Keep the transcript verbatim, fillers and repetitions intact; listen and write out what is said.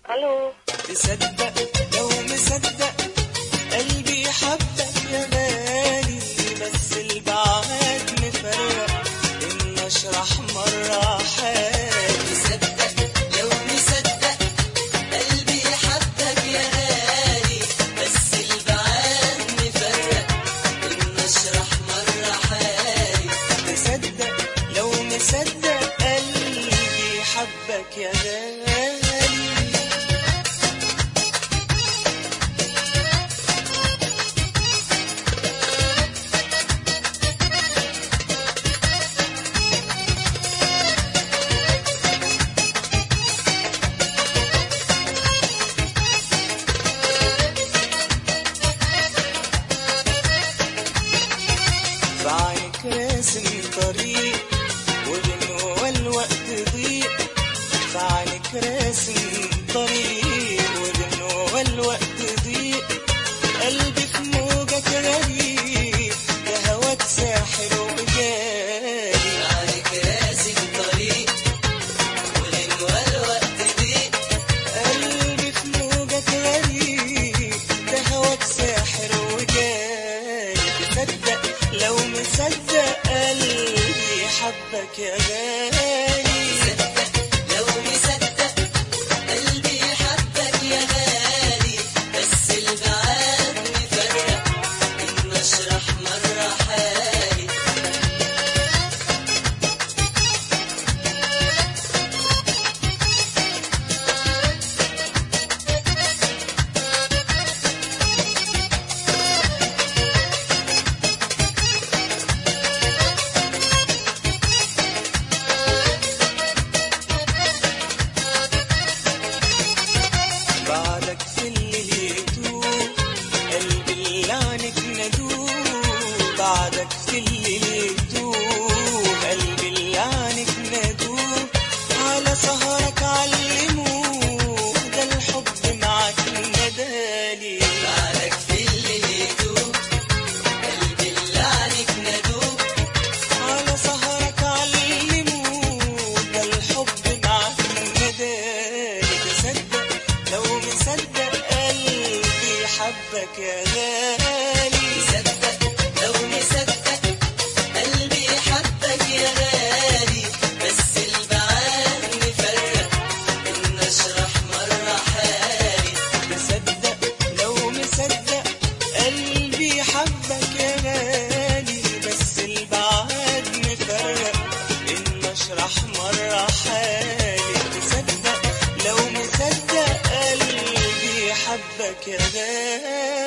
الو. تصدق لو مصدق قلبي حبك يا غالي، بس البعاد مفرق إن أشرح مرة حالي. تصدق لو مصدق قلبي حبك يا غالي، بس البعاد مفرق إن أشرح مرة حالي. تصدق لو مصدق قلبي حبك يا غالي. بعينك راسم طريق وبنوى الوقت ضيق، بعينك راسم طريق وبنوى الوقت ضيق. قلبي في موجك غريب، ده هواك ساحر وجاري. بعينك راسم طريق وبنوى الوقت ضيق. قلبي في موجك غريب، ده هواك ساحر وجاري. تصدق لو مصدق قلبي حبك يا غالي. تصدق لو مصدق قلبي حبك يا غالي، بس البعاد مفرق إن أشرح مرة حالي. بعدك في اللي يتوب قلبي اللي عنك ندوب. بعدك في اللي يتوب قلبي اللي عنك ندوب. على سهرك علموه، ده الحب معاك ندالي. بعدك في اللي يدوب قلبي اللي عنك ندوب. على سهرك علموه، ده الحب معاك ندالي. تصدق لو مصدق قلبي حبك يا غالي. تصدق لو مصدق قلبي حبك يا غالي، بس البعاد مفرق إن أشرح مرة حالي. تصدق لو مصدق قلبي حبك يا غالي، بس البعاد مفرق إن أشرح مرة حالي. تصدق لو مصدق قلبي حبك يا غالي.